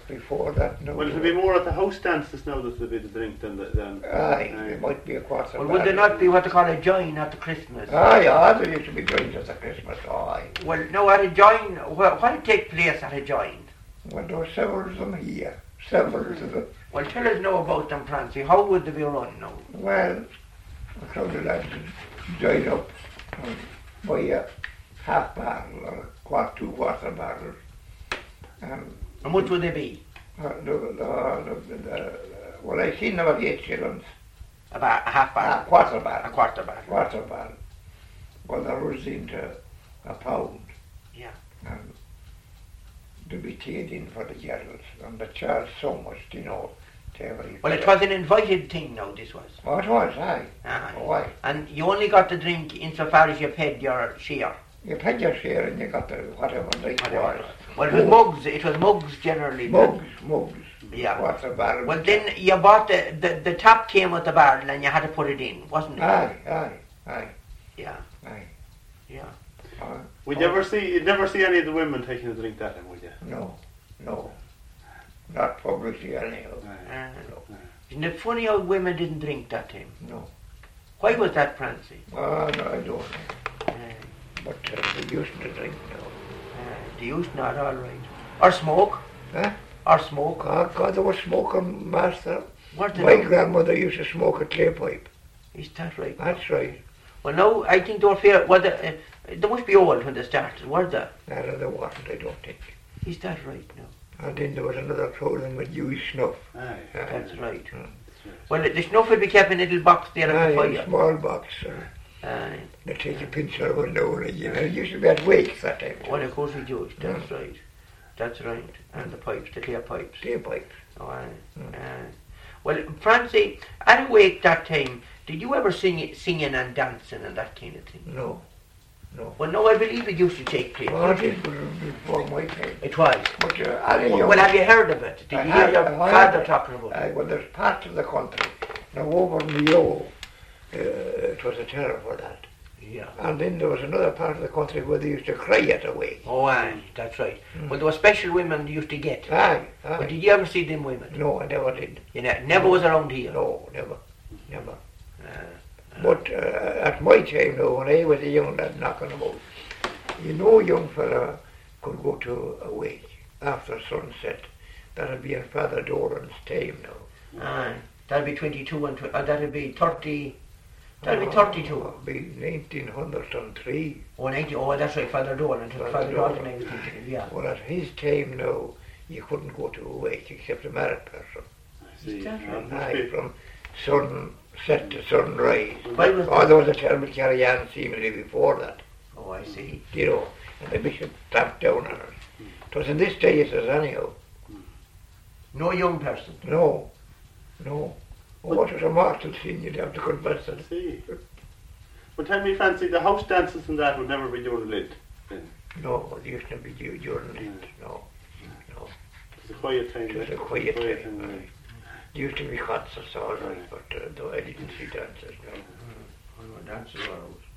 before that, no. Well, it'll be more at the house dances now that there'll be the drink than Aye, there might be a quarter. Well, would there not be what they call a join at the Christmas? Aye, there used to be joints at the Christmas, aye. Well, no, at a join, what would take place at a join? Well, there were several of them here. Several of them. Well, tell us now about them, Francie. How would they be run now? Well, a crowd of lads would join up and buy a half barrel or 2 quarter barrels. How much would they be? Well, I seen them at 8 shillings. About a half barrel? A quarter barrel. A quarter barrel. Quarter barrel. Well, there was into a pound. Yeah. And to be paid in for the girls, and they charged so much, you know, to every. Well, it was an invited thing now, this was. Oh, it was, aye. Aye. Oh, aye. And you only got the drink insofar as you paid your share. You paid your share and you got the whatever drink was. Well, it was mugs generally. Mugs. Yeah. Quarter barrel. Well, then you bought the top came with the barrel and you had to put it in, wasn't it? Aye. Yeah. Aye. Yeah. You'd never see any of the women taking a drink that time, would you? No. Not publicly anyhow. Isn't it funny how women didn't drink that time? No. Why was that, Francie? No, I don't know. But they used to drink now. They used not, all right. Or smoke. Huh? Or smoke. Oh, God, they were smoking, master. What My grandmother used to smoke a clay pipe. Is that right? That's right. Well, no, I think they were fair. Well, they must be old when they started, were they? No, they wasn't, I don't think. Is that right now? And then there was another crowd with used snuff. Aye. That's right. Well, the snuff would be kept in a little box there at the fire. A small box. They take a pinch of it now and again. It used to be at wakes that time. Well, of course we do. That's right. That's right. And the pipes, the clear pipes. Clear pipes. Oh, aye. Well, Francie, at a wake that time, did you ever singing and dancing and that kind of thing? No. Well, no, I believe it used to take place. Well, it was before my time. It was. But, well, have you heard of it? Did you hear your father talking about it? Well, there's parts of the country. Now, over Mayo, it was a terror for that. Yeah. And then there was another part of the country where they used to cry at a wake. Oh, aye, that's right. Well, there were special women you used to get. Aye. But did you ever see them women? No, I never did. You never was around here? No, never. But at my time now, when I was a young lad knocking about, a young fella could go to a wake after sunset. That'd be in Father Doran's time now. Aye. That'd be 22 and that'd be 30. That'd be 32. That'd be 1903. Oh, that's right, Father Doran. Father Doran, I was thinking of, yeah. Well, at his time now, you couldn't go to a wake except a married person. I see. Aye, from sunset to sunrise. Why was there was a terrible carry-on seemingly before that. Oh, I see. And the bishop stamped down on it. It was in this day it is anyhow. No young person? No. Oh, it was a mortal sin, you'd have to confess it. I see. But tell me, Francie, the house dances and that would never be during Lent then? No, it used to be during Lent, no. It was a quiet time. It was a quiet time. There used to be concerts all right, but though I didn't see dances, no. Dances were out.